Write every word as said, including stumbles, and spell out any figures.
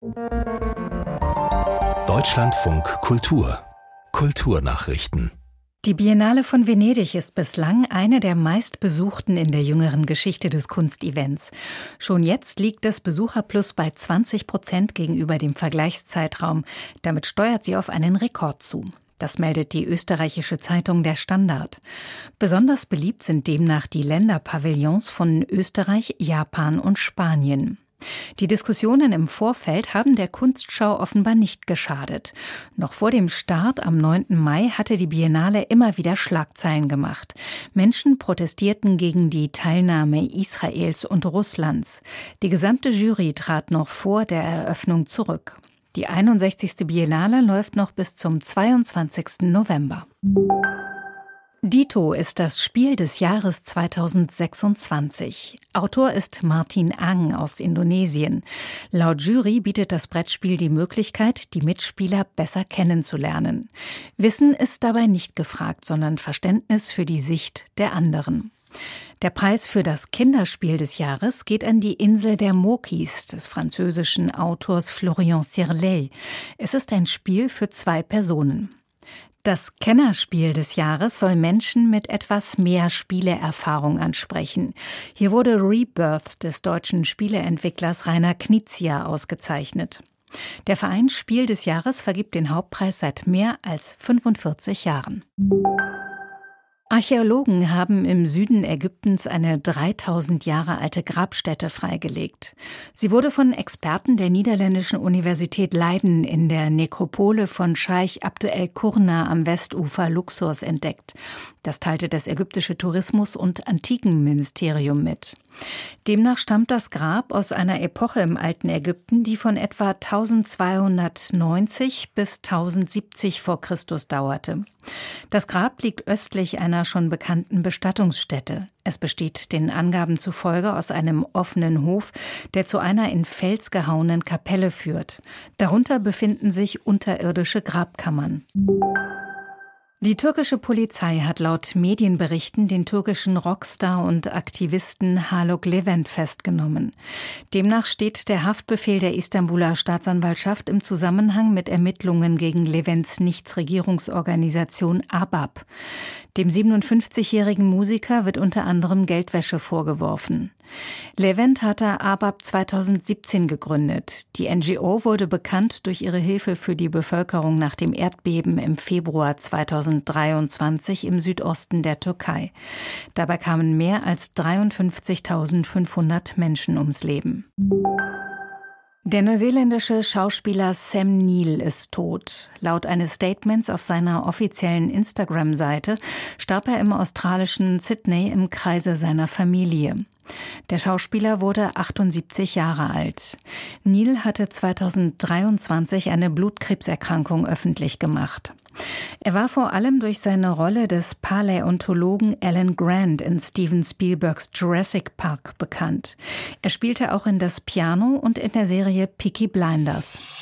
Deutschlandfunk Kultur. Kulturnachrichten. Die Biennale von Venedig ist bislang eine der meistbesuchten in der jüngeren Geschichte des Kunstevents. Schon jetzt liegt das Besucherplus bei zwanzig Prozent gegenüber dem Vergleichszeitraum. Damit steuert sie auf einen Rekord zu. Das meldet die österreichische Zeitung Der Standard. Besonders beliebt sind demnach die Länderpavillons von Österreich, Japan und Spanien. Die Diskussionen im Vorfeld haben der Kunstschau offenbar nicht geschadet. Noch vor dem Start am neunten Mai hatte die Biennale immer wieder Schlagzeilen gemacht. Menschen protestierten gegen die Teilnahme Israels und Russlands. Die gesamte Jury trat noch vor der Eröffnung zurück. Die einundsechzigste Biennale läuft noch bis zum zweiundzwanzigsten November. Dito ist das Spiel des Jahres zweitausendsechsundzwanzig. Autor ist Martin Ang aus Indonesien. Laut Jury bietet das Brettspiel die Möglichkeit, die Mitspieler besser kennenzulernen. Wissen ist dabei nicht gefragt, sondern Verständnis für die Sicht der anderen. Der Preis für das Kinderspiel des Jahres geht an die Insel der Mokis des französischen Autors Florian Sirleil. Es ist ein Spiel für zwei Personen. Das Kennerspiel des Jahres soll Menschen mit etwas mehr Spieleerfahrung ansprechen. Hier wurde Rebirth des deutschen Spieleentwicklers Rainer Knizia ausgezeichnet. Der Verein Spiel des Jahres vergibt den Hauptpreis seit mehr als fünfundvierzig Jahren. Archäologen haben im Süden Ägyptens eine dreitausend Jahre alte Grabstätte freigelegt. Sie wurde von Experten der niederländischen Universität Leiden in der Nekropole von Scheich Abd el-Qurna am Westufer Luxors entdeckt. Das teilte das ägyptische Tourismus- und Antikenministerium mit. Demnach stammt das Grab aus einer Epoche im alten Ägypten, die von etwa eintausendzweihundertneunzig bis tausendsiebzig vor Christus dauerte. Das Grab liegt östlich einer schon bekannten Bestattungsstätte. Es besteht den Angaben zufolge aus einem offenen Hof, der zu einer in Fels gehauenen Kapelle führt. Darunter befinden sich unterirdische Grabkammern. Die türkische Polizei hat laut Medienberichten den türkischen Rockstar und Aktivisten Haluk Levent festgenommen. Demnach steht der Haftbefehl der Istanbuler Staatsanwaltschaft im Zusammenhang mit Ermittlungen gegen Levents Nichtregierungsorganisation A B A P. Dem siebenundfünfzigjährigen Musiker wird unter anderem Geldwäsche vorgeworfen. Levent hatte A B A P zweitausendsiebzehn gegründet. Die N G O wurde bekannt durch ihre Hilfe für die Bevölkerung nach dem Erdbeben im Februar zweitausenddreiundzwanzig im Südosten der Türkei. Dabei kamen mehr als dreiundfünfzigtausendfünfhundert Menschen ums Leben. Der neuseeländische Schauspieler Sam Neill ist tot. Laut eines Statements auf seiner offiziellen Instagram-Seite starb er im australischen Sydney im Kreise seiner Familie. Der Schauspieler wurde achtundsiebzig Jahre alt. Neill hatte zweitausenddreiundzwanzig eine Blutkrebserkrankung öffentlich gemacht. Er war vor allem durch seine Rolle des Paläontologen Alan Grant in Steven Spielbergs Jurassic Park bekannt. Er spielte auch in Das Piano und in der Serie Peaky Blinders.